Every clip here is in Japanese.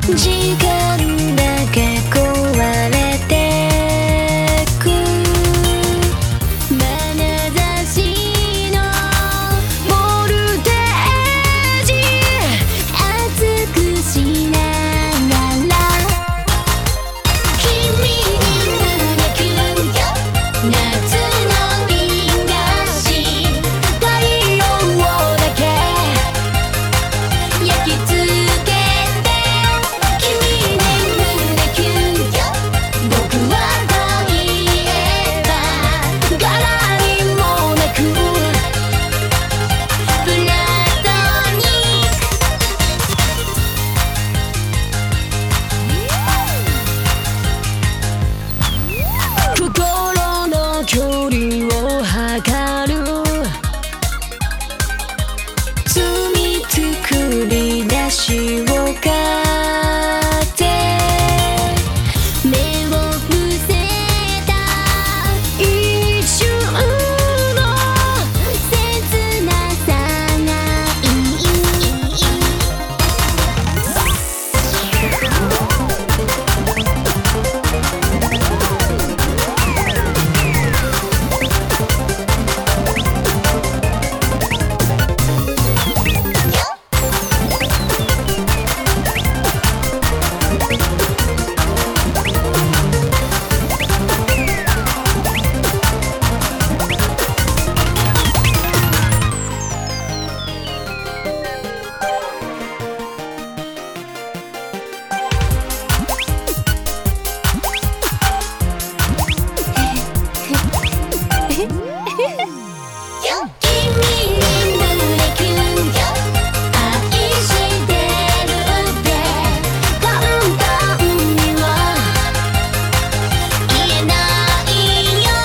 時間だけ壊れてく眼差しのボルテージ熱くしながら君に胸キュンよ夏の東太陽だけ焼き付けて君に胸キュンよ僕はといえば柄にもなくプラトニック心の距離を測る罪作り出しを買って目を伏せた一瞬の切なさがいい君に胸キュンよ愛してるって簡単には言えないよ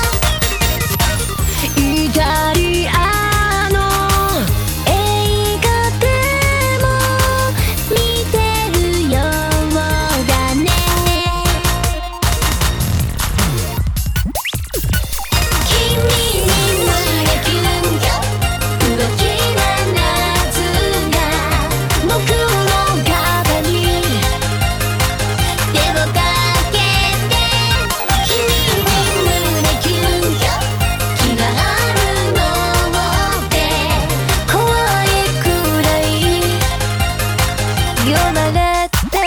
イタリアの映画でも見てるようだね君に胸キュンよ動きな夏が僕の肩に手をかけて君に胸キュンよ気があるのって怖いくらい夜長って